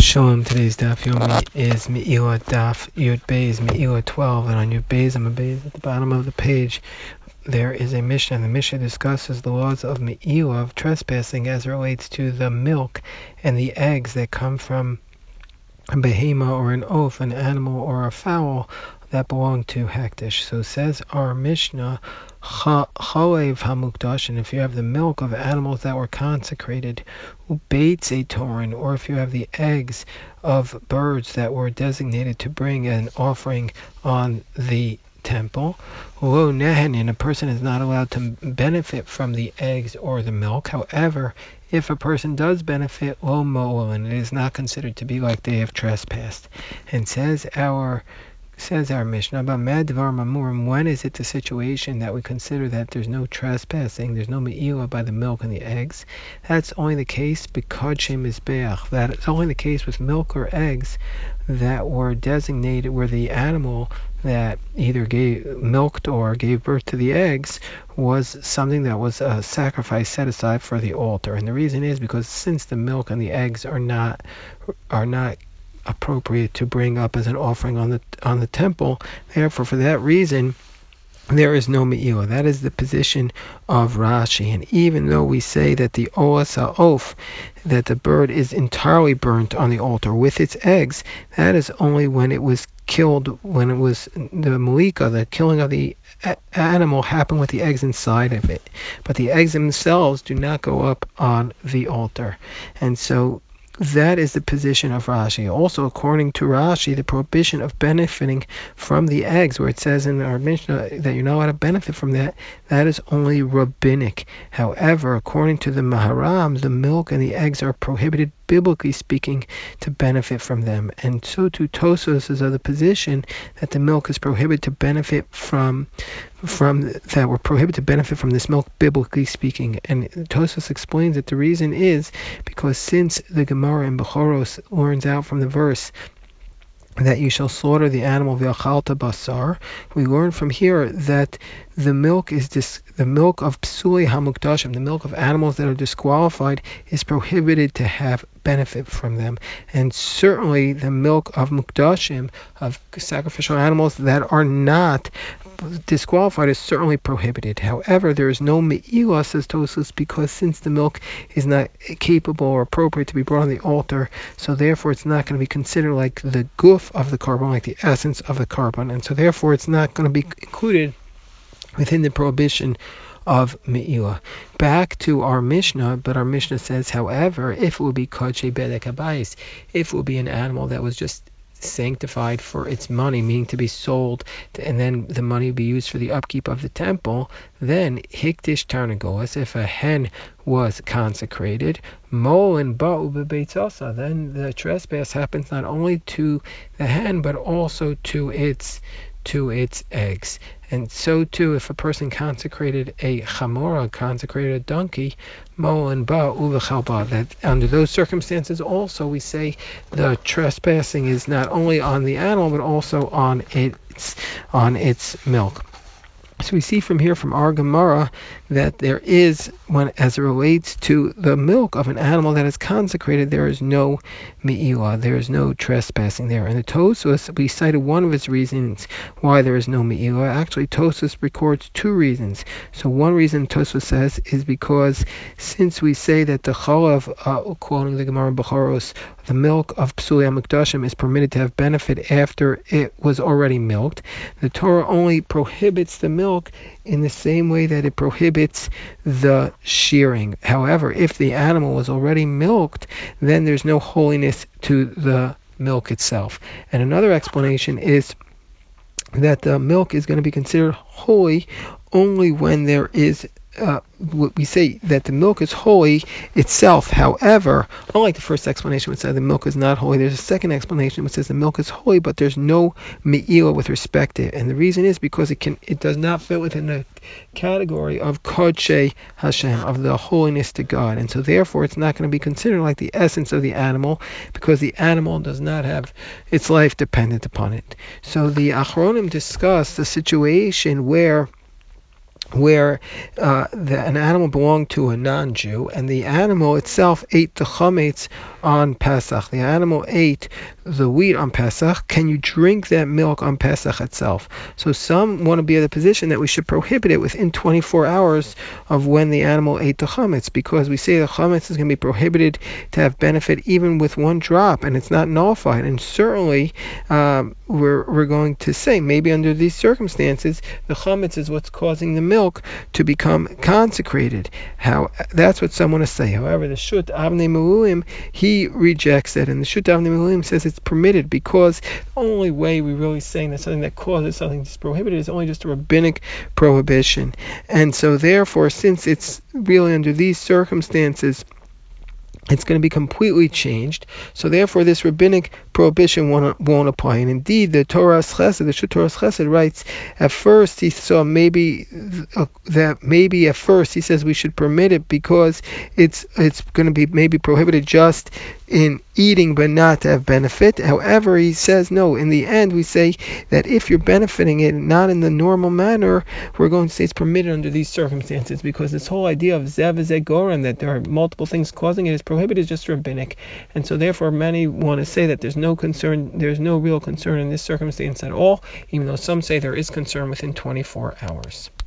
Shalom, today's Daf Yomi is Me'ilah Daf Yud Beis Me'ilah 12, and on Yud Beis Amud Beis at the bottom of the page there is a Mishnah, and the Mishnah discusses the laws of Me'ilah, of trespassing, as it relates to the milk and the eggs that come from a behema or an oaf, an animal or a fowl that belong to Hektish. So says our Mishnah, Chalev Hamukdash, and if you have the milk of animals that were consecrated, Ubeitz a Torin, or if you have the eggs of birds that were designated to bring an offering on the temple, Lo Nehenin, a person is not allowed to benefit from the eggs or the milk. However, if a person does benefit, Lo Mo'ol, and it is not considered to be like they have trespassed. And says our Mishnah, about Madvar Mamurim, when is it the situation that we consider that there's no trespassing, there's no Me'ilah by the milk and the eggs? That's only the case B'Kodshe Mizbeach. That it's only the case with milk or eggs that were designated where the animal that either milked or gave birth to the eggs was something that was a sacrifice set aside for the altar. And the reason is because since the milk and the eggs are not appropriate to bring up as an offering on the temple, therefore for that reason there is no Me'ilah. That is the position of Rashi. And even though we say that the Oas HaOf, that the bird is entirely burnt on the altar with its eggs, that is only when it was killed, when it was the Malika, the killing of the animal happened with the eggs inside of it. But the eggs themselves do not go up on the altar. And so that is the position of Rashi. Also, according to Rashi, the prohibition of benefiting from the eggs, where it says in our Mishnah that you're not allowed to benefit from that, that is only rabbinic. However, according to the Maharam, the milk and the eggs are prohibited, biblically speaking, to benefit from them. And so too Tosfos is of the position that the milk is prohibited to benefit from that we're prohibited to benefit from this milk, biblically speaking. And Tosfos explains that the reason is because since the Gemara in Bechoros learns out from the verse that you shall slaughter the animal v'achalta basar, we learn from here that the milk of psuli hamukdashim, the milk of animals that are disqualified, is prohibited to have benefit from them. And certainly the milk of mukdashim, of sacrificial animals that are not disqualified, is certainly prohibited. However, there is no Me'ilah, says Tosfos, because since the milk is not capable or appropriate to be brought on the altar, so therefore it's not going to be considered like the guf of the korban, like the essence of the korban, and so therefore it's not going to be included within the prohibition of Me'ilah. Back to our Mishnah, but our Mishnah says, however, if it will be Kodshe Bedek Habayis, if it will be an animal that was just sanctified for its money, meaning to be sold, and then the money will be used for the upkeep of the temple, then Hikdish Tarnagolas, if a hen was consecrated, Mo and Ba'u B'Beitzasa, then the trespass happens not only to the hen, but also to its eggs. And so too, if a person consecrated a chamora, consecrated a donkey, mo and ba uvechalba, that under those circumstances also we say the trespassing is not only on the animal but also on its milk. So we see from here, from our Gemara, that there is, as it relates to the milk of an animal that is consecrated, there is no Me'ilah, there is no trespassing there. And the Tosfos, we cited one of its reasons why there is no Me'ilah. Actually, Tosfos records two reasons. So one reason Tosfos says is because since we say that the chalav, quoting the Gemara in Bechoros, the milk of Psuli HaMukdashim is permitted to have benefit after it was already milked, the Torah only prohibits the milk in the same way that it prohibits the shearing. However, if the animal was already milked, then there's no holiness to the milk itself. And another explanation is that the milk is going to be considered holy only when there is we say that the milk is holy itself. However, unlike the first explanation which said the milk is not holy, there's a second explanation which says the milk is holy, but there's no Me'ilah with respect to it. And the reason is because it does not fit within the category of Kodshe Hashem, of the holiness to God. And so therefore it's not going to be considered like the essence of the animal, because the animal does not have its life dependent upon it. So the Achronim discuss the situation where where an animal belonged to a non-Jew, and the animal itself ate the chametz on Pesach. The animal ate the wheat on Pesach. Can you drink that milk on Pesach itself? So some want to be in the position that we should prohibit it within 24 hours of when the animal ate the chametz, because we say the chametz is going to be prohibited to have benefit even with one drop, and it's not nullified. And certainly we're going to say maybe under these circumstances the chametz is what's causing the milk to become consecrated. That's what some want to say. However, the Shut Avnei Meluim, he rejects that, and the Shut Avnei Meluim says it's permitted, because the only way we're really saying that something that causes something that's prohibited is only just a rabbinic prohibition. And so therefore, since it's really under these circumstances, it's going to be completely changed. So therefore, this rabbinic prohibition won't apply. And indeed, the Torah's Chesed, the Shut Torah's Chesed writes, at first he saw maybe at first he says we should permit it because it's going to be maybe prohibited just in eating but not to have benefit. However, he says no, in the end we say that if you're benefiting it not in the normal manner, we're going to say it's permitted under these circumstances, because this whole idea of zev goren, that there are multiple things causing it, is prohibited, is just rabbinic. And so therefore many want to say that there's no real concern in this circumstance at all, even though some say there is concern within 24 hours.